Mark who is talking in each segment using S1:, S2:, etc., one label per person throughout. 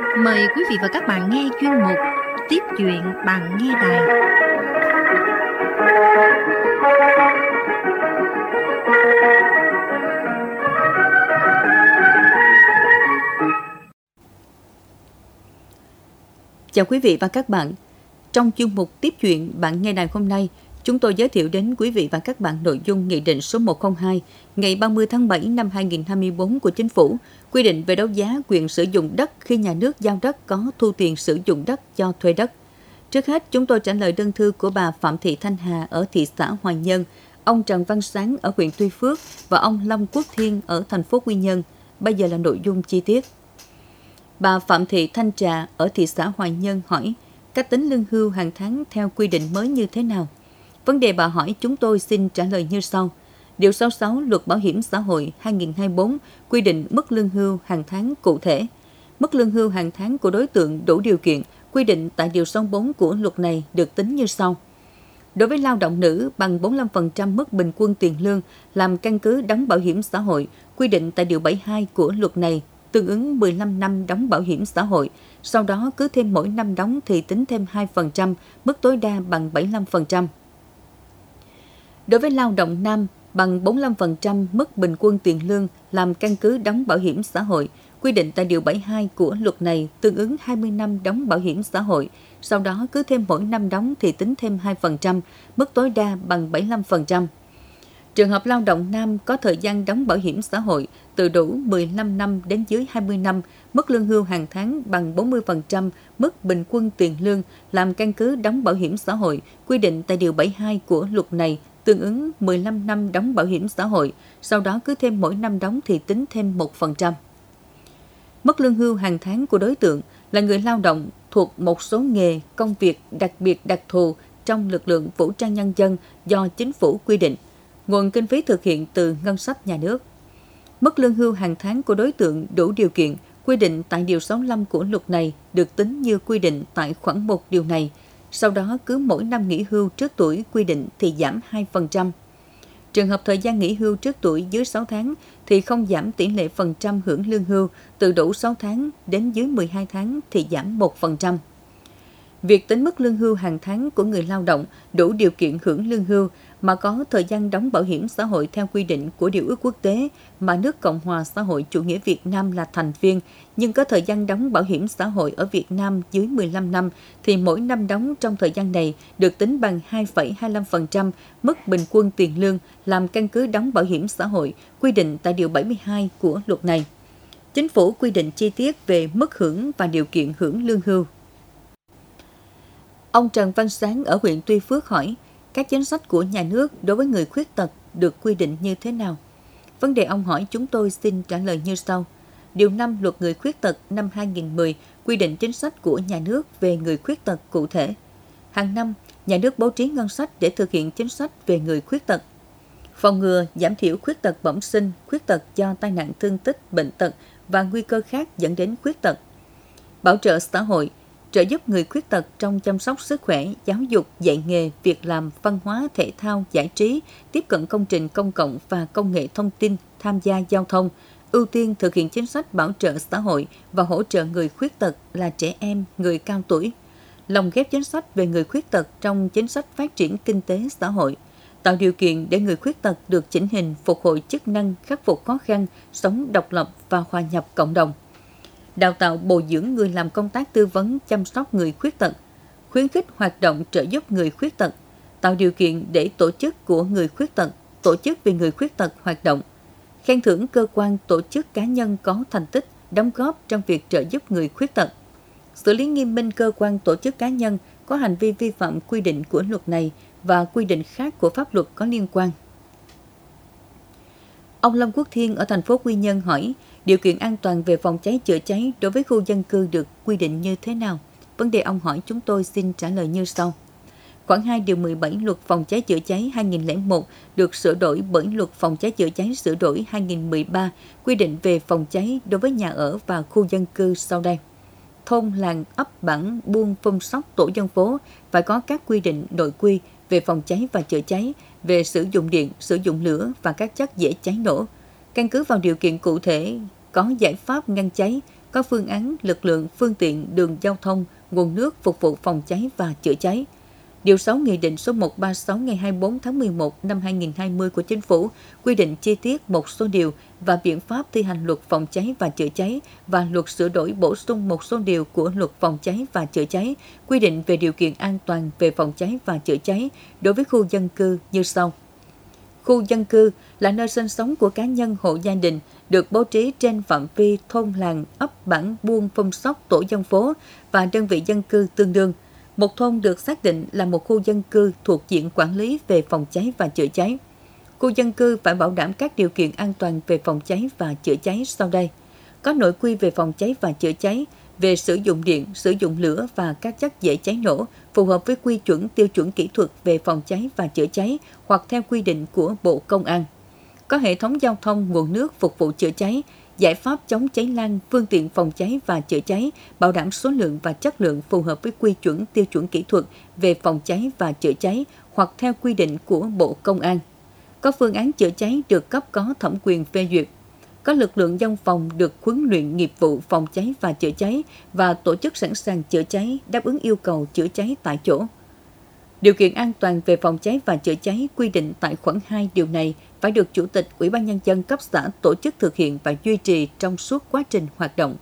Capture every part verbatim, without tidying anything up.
S1: Mời quý vị và các bạn nghe chuyên mục Tiếp chuyện bạn nghe đài. Chào quý vị và các bạn. Trong chuyên mục Tiếp chuyện bạn nghe đài hôm nay, chúng tôi giới thiệu đến quý vị và các bạn nội dung Nghị định số một không hai ngày ba mươi tháng bảy năm hai nghìn không trăm hai mươi tư của Chính phủ quy định về đấu giá quyền sử dụng đất khi nhà nước giao đất có thu tiền sử dụng đất cho thuê đất. Trước hết, chúng tôi trả lời đơn thư của bà Phạm Thị Thanh Hà ở thị xã Hoài Nhơn, ông Trần Văn Sáng ở huyện Tuy Phước và ông Lâm Quốc Thiên ở thành phố Quy Nhơn. Bây giờ là nội dung chi tiết. Bà Phạm Thị Thanh Trà ở thị xã Hoài Nhơn hỏi cách tính lương hưu hàng tháng theo quy định mới như thế nào? Vấn đề bà hỏi chúng tôi xin trả lời như sau. Điều sáu mươi sáu Luật Bảo hiểm xã hội hai nghìn không trăm hai mươi tư quy định mức lương hưu hàng tháng cụ thể. Mức lương hưu hàng tháng của đối tượng đủ điều kiện quy định tại Điều sáu mươi tư của luật này được tính như sau. Đối với lao động nữ bằng bốn mươi lăm phần trăm mức bình quân tiền lương làm căn cứ đóng bảo hiểm xã hội quy định tại Điều bảy mươi hai của luật này, tương ứng mười lăm năm đóng bảo hiểm xã hội, sau đó cứ thêm mỗi năm đóng thì tính thêm hai phần trăm, mức tối đa bằng bảy mươi lăm phần trăm. Đối với lao động nam bằng bốn mươi lăm phần trăm mức bình quân tiền lương làm căn cứ đóng bảo hiểm xã hội, quy định tại Điều bảy mươi hai của luật này tương ứng hai mươi năm đóng bảo hiểm xã hội, sau đó cứ thêm mỗi năm đóng thì tính thêm hai phần trăm, mức tối đa bằng bảy mươi lăm phần trăm. Trường hợp lao động nam có thời gian đóng bảo hiểm xã hội từ đủ mười lăm năm đến dưới hai mươi năm, mức lương hưu hàng tháng bằng bốn mươi phần trăm mức bình quân tiền lương làm căn cứ đóng bảo hiểm xã hội, quy định tại Điều bảy mươi hai của luật này tương ứng mười lăm năm đóng bảo hiểm xã hội, sau đó cứ thêm mỗi năm đóng thì tính thêm một phần trăm. Mức lương hưu hàng tháng của đối tượng là người lao động thuộc một số nghề, công việc đặc biệt đặc thù trong lực lượng vũ trang nhân dân do chính phủ quy định. Nguồn kinh phí thực hiện từ ngân sách nhà nước. Mức lương hưu hàng tháng của đối tượng đủ điều kiện quy định tại Điều sáu mươi lăm của luật này được tính như quy định tại khoản một điều này. Sau đó cứ mỗi năm nghỉ hưu trước tuổi quy định thì giảm hai phần trăm. Trường hợp thời gian nghỉ hưu trước tuổi dưới sáu tháng thì không giảm tỷ lệ phần trăm hưởng lương hưu, từ đủ sáu tháng đến dưới mười hai tháng thì giảm một phần trăm. Việc tính mức lương hưu hàng tháng của người lao động đủ điều kiện hưởng lương hưu mà có thời gian đóng bảo hiểm xã hội theo quy định của Điều ước Quốc tế mà nước Cộng hòa xã hội chủ nghĩa Việt Nam là thành viên, nhưng có thời gian đóng bảo hiểm xã hội ở Việt Nam dưới mười lăm năm, thì mỗi năm đóng trong thời gian này được tính bằng hai phẩy hai mươi lăm phần trăm mức bình quân tiền lương làm căn cứ đóng bảo hiểm xã hội, quy định tại Điều bảy mươi hai của luật này. Chính phủ quy định chi tiết về mức hưởng và điều kiện hưởng lương hưu. Ông Trần Văn Sáng ở huyện Tuy Phước hỏi, các chính sách của nhà nước đối với người khuyết tật được quy định như thế nào? Vấn đề ông hỏi chúng tôi xin trả lời như sau. Điều năm Luật Người Khuyết tật năm hai nghìn không trăm mười quy định chính sách của nhà nước về người khuyết tật cụ thể. Hàng năm, nhà nước bố trí ngân sách để thực hiện chính sách về người khuyết tật. Phòng ngừa, giảm thiểu khuyết tật bẩm sinh, khuyết tật do tai nạn thương tích, bệnh tật và nguy cơ khác dẫn đến khuyết tật. Bảo trợ xã hội, trợ giúp người khuyết tật trong chăm sóc sức khỏe, giáo dục, dạy nghề, việc làm, văn hóa, thể thao, giải trí, tiếp cận công trình công cộng và công nghệ thông tin, tham gia giao thông, ưu tiên thực hiện chính sách bảo trợ xã hội và hỗ trợ người khuyết tật là trẻ em, người cao tuổi, lồng ghép chính sách về người khuyết tật trong chính sách phát triển kinh tế xã hội, tạo điều kiện để người khuyết tật được chỉnh hình, phục hồi chức năng, khắc phục khó khăn, sống độc lập và hòa nhập cộng đồng. Đào tạo bồi dưỡng người làm công tác tư vấn chăm sóc người khuyết tật, khuyến khích hoạt động trợ giúp người khuyết tật, tạo điều kiện để tổ chức của người khuyết tật, tổ chức vì người khuyết tật hoạt động, khen thưởng cơ quan, tổ chức cá nhân có thành tích, đóng góp trong việc trợ giúp người khuyết tật, xử lý nghiêm minh cơ quan, tổ chức cá nhân có hành vi vi phạm quy định của luật này và quy định khác của pháp luật có liên quan. Ông Lâm Quốc Thiên ở thành phố Quy Nhơn hỏi, điều kiện an toàn về phòng cháy chữa cháy đối với khu dân cư được quy định như thế nào? Vấn đề ông hỏi chúng tôi xin trả lời như sau. Khoản hai điều mười bảy Luật Phòng cháy chữa cháy hai nghìn không trăm lẻ một được sửa đổi bởi Luật Phòng cháy chữa cháy sửa đổi hai nghìn không trăm mười ba quy định về phòng cháy đối với nhà ở và khu dân cư sau đây. Thôn, làng, ấp, bản, buôn, phun sóc, tổ dân phố phải có các quy định nội quy về phòng cháy và chữa cháy, về sử dụng điện, sử dụng lửa và các chất dễ cháy nổ. Căn cứ vào điều kiện cụ thể, có giải pháp ngăn cháy, có phương án lực lượng, phương tiện, đường giao thông, nguồn nước phục vụ phòng cháy và chữa cháy. Điều sáu Nghị định số một trăm ba mươi sáu ngày hai mươi tư tháng mười một năm hai nghìn không trăm hai mươi của Chính phủ quy định chi tiết một số điều và biện pháp thi hành luật phòng cháy và chữa cháy và luật sửa đổi bổ sung một số điều của luật phòng cháy và chữa cháy, quy định về điều kiện an toàn về phòng cháy và chữa cháy đối với khu dân cư như sau. Khu dân cư là nơi sinh sống của cá nhân, hộ gia đình, được bố trí trên phạm vi thôn làng, ấp, bản, buôn, phong sóc, tổ dân phố và đơn vị dân cư tương đương. Một thôn được xác định là một khu dân cư thuộc diện quản lý về phòng cháy và chữa cháy. Khu dân cư phải bảo đảm các điều kiện an toàn về phòng cháy và chữa cháy sau đây. Có nội quy về phòng cháy và chữa cháy, về sử dụng điện, sử dụng lửa và các chất dễ cháy nổ, phù hợp với quy chuẩn tiêu chuẩn kỹ thuật về phòng cháy và chữa cháy hoặc theo quy định của Bộ Công an. Có hệ thống giao thông, nguồn nước phục vụ chữa cháy, giải pháp chống cháy lan, phương tiện phòng cháy và chữa cháy, bảo đảm số lượng và chất lượng phù hợp với quy chuẩn tiêu chuẩn kỹ thuật về phòng cháy và chữa cháy hoặc theo quy định của Bộ Công an. Có phương án chữa cháy được cấp có thẩm quyền phê duyệt. Có lực lượng dân phòng được huấn luyện nghiệp vụ phòng cháy và chữa cháy và tổ chức sẵn sàng chữa cháy đáp ứng yêu cầu chữa cháy tại chỗ. Điều kiện an toàn về phòng cháy và chữa cháy quy định tại khoản hai điều này phải được Chủ tịch Ủy ban Nhân dân cấp xã tổ chức thực hiện và duy trì trong suốt quá trình hoạt động.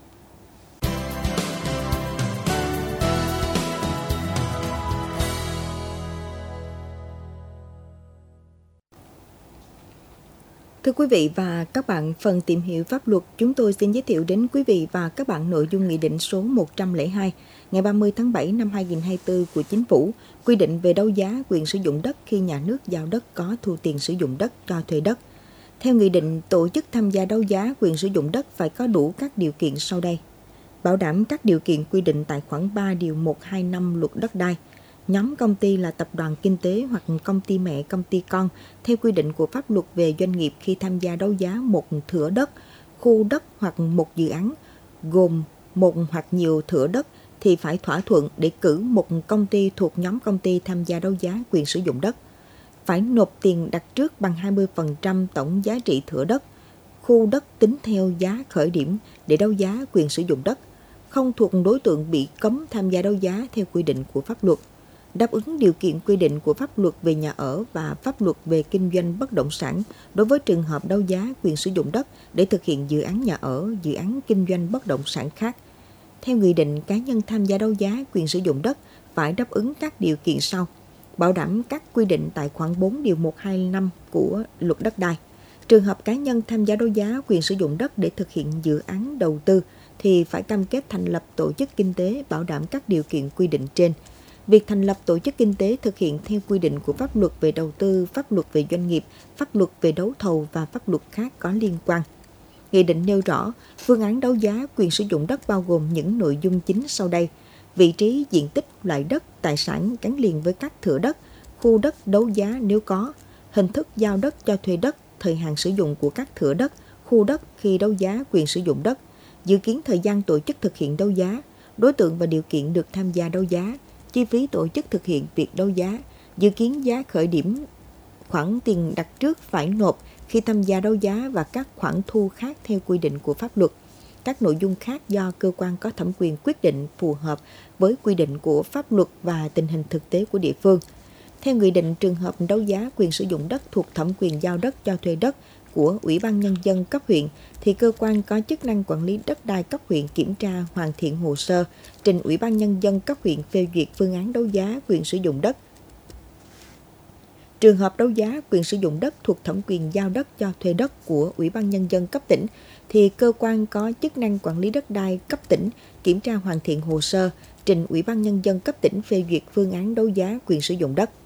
S2: Thưa quý vị và các bạn, phần tìm hiểu pháp luật chúng tôi xin giới thiệu đến quý vị và các bạn nội dung Nghị định số một trăm lẻ hai ngày ba mươi tháng bảy năm hai nghìn không trăm hai mươi tư của Chính phủ quy định về đấu giá quyền sử dụng đất khi nhà nước giao đất có thu tiền sử dụng đất cho thuê đất. Theo Nghị định, tổ chức tham gia đấu giá quyền sử dụng đất phải có đủ các điều kiện sau đây. Bảo đảm các điều kiện quy định tại khoản ba điều một trăm hai mươi lăm Luật Đất đai. Nhóm công ty là tập đoàn kinh tế hoặc công ty mẹ, công ty con theo quy định của pháp luật về doanh nghiệp khi tham gia đấu giá một thửa đất, khu đất hoặc một dự án gồm một hoặc nhiều thửa đất thì phải thỏa thuận để cử một công ty thuộc nhóm công ty tham gia đấu giá quyền sử dụng đất. Phải nộp tiền đặt trước bằng hai mươi phần trăm tổng giá trị thửa đất, khu đất tính theo giá khởi điểm để đấu giá quyền sử dụng đất, không thuộc đối tượng bị cấm tham gia đấu giá theo quy định của pháp luật. Đáp ứng điều kiện quy định của pháp luật về nhà ở và pháp luật về kinh doanh bất động sản đối với trường hợp đấu giá quyền sử dụng đất để thực hiện dự án nhà ở, dự án kinh doanh bất động sản khác. Theo Nghị định, cá nhân tham gia đấu giá quyền sử dụng đất phải đáp ứng các điều kiện sau, bảo đảm các quy định tại khoản bốn điều một trăm hai mươi lăm của Luật Đất đai. Trường hợp cá nhân tham gia đấu giá quyền sử dụng đất để thực hiện dự án đầu tư thì phải cam kết thành lập tổ chức kinh tế bảo đảm các điều kiện quy định trên. Việc thành lập tổ chức kinh tế thực hiện theo quy định của pháp luật về đầu tư, pháp luật về doanh nghiệp, pháp luật về đấu thầu và pháp luật khác có liên quan. Nghị định nêu rõ, phương án đấu giá quyền sử dụng đất bao gồm những nội dung chính sau đây: vị trí, diện tích, loại đất, tài sản gắn liền với các thửa đất, khu đất đấu giá nếu có, hình thức giao đất cho thuê đất, thời hạn sử dụng của các thửa đất, khu đất khi đấu giá quyền sử dụng đất, dự kiến thời gian tổ chức thực hiện đấu giá, đối tượng và điều kiện được tham gia đấu giá, chi phí tổ chức thực hiện việc đấu giá, dự kiến giá khởi điểm, khoản tiền đặt trước phải nộp khi tham gia đấu giá và các khoản thu khác theo quy định của pháp luật. Các nội dung khác do cơ quan có thẩm quyền quyết định phù hợp với quy định của pháp luật và tình hình thực tế của địa phương. Theo Nghị định, trường hợp đấu giá quyền sử dụng đất thuộc thẩm quyền giao đất cho thuê đất của Ủy ban Nhân dân cấp huyện thì cơ quan có chức năng quản lý đất đai cấp huyện kiểm tra, hoàn thiện hồ sơ, trình Ủy ban Nhân dân cấp huyện phê duyệt phương án đấu giá quyền sử dụng đất. Trường hợp đấu giá quyền sử dụng đất thuộc thẩm quyền giao đất cho thuê đất của Ủy ban Nhân dân cấp tỉnh thì cơ quan có chức năng quản lý đất đai cấp tỉnh kiểm tra, hoàn thiện hồ sơ, trình Ủy ban Nhân dân cấp tỉnh phê duyệt phương án đấu giá quyền sử dụng đất.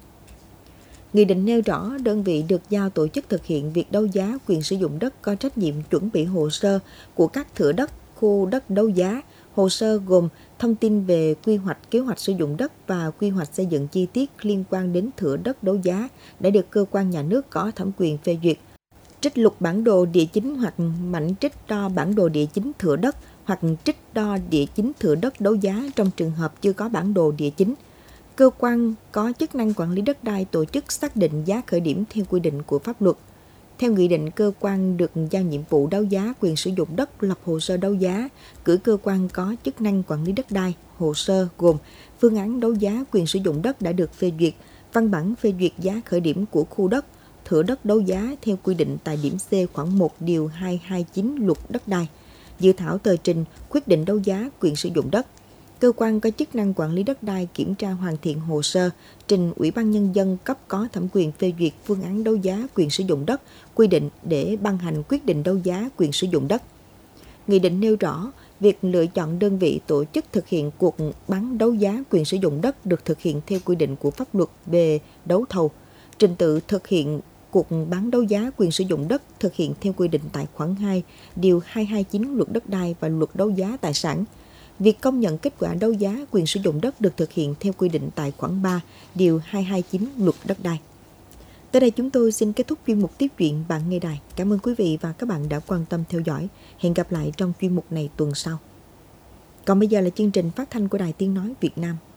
S2: Nghị định nêu rõ đơn vị được giao tổ chức thực hiện việc đấu giá quyền sử dụng đất có trách nhiệm chuẩn bị hồ sơ của các thửa đất, khu đất đấu giá. Hồ sơ gồm thông tin về quy hoạch, kế hoạch sử dụng đất và quy hoạch xây dựng chi tiết liên quan đến thửa đất đấu giá đã được cơ quan nhà nước có thẩm quyền phê duyệt. Trích lục bản đồ địa chính hoặc mảnh trích đo bản đồ địa chính thửa đất hoặc trích đo địa chính thửa đất đấu giá trong trường hợp chưa có bản đồ địa chính. Cơ quan có chức năng quản lý đất đai tổ chức xác định giá khởi điểm theo quy định của pháp luật. Theo nghị định, cơ quan được giao nhiệm vụ đấu giá quyền sử dụng đất lập hồ sơ đấu giá, cử cơ quan có chức năng quản lý đất đai. Hồ sơ gồm phương án đấu giá quyền sử dụng đất đã được phê duyệt, văn bản phê duyệt giá khởi điểm của khu đất, thửa đất đấu giá theo quy định tại điểm C khoản một điều hai trăm hai mươi chín Luật Đất đai, dự thảo tờ trình quyết định đấu giá quyền sử dụng đất. Cơ quan có chức năng quản lý đất đai kiểm tra hoàn thiện hồ sơ, trình Ủy ban Nhân dân cấp có thẩm quyền phê duyệt phương án đấu giá quyền sử dụng đất, quy định để ban hành quyết định đấu giá quyền sử dụng đất. Nghị định nêu rõ, việc lựa chọn đơn vị tổ chức thực hiện cuộc bán đấu giá quyền sử dụng đất được thực hiện theo quy định của pháp luật về đấu thầu. Trình tự thực hiện cuộc bán đấu giá quyền sử dụng đất thực hiện theo quy định tại khoản hai, điều hai trăm hai mươi chín Luật Đất đai và Luật Đấu giá tài sản. Việc công nhận kết quả đấu giá quyền sử dụng đất được thực hiện theo quy định tại khoản ba, điều hai trăm hai mươi chín Luật Đất đai. Tới đây chúng tôi xin kết thúc chuyên mục tiếp chuyện Bạn nghe đài. Cảm ơn quý vị và các bạn đã quan tâm theo dõi. Hẹn gặp lại trong chuyên mục này tuần sau. Còn bây giờ là chương trình phát thanh của Đài Tiếng nói Việt Nam.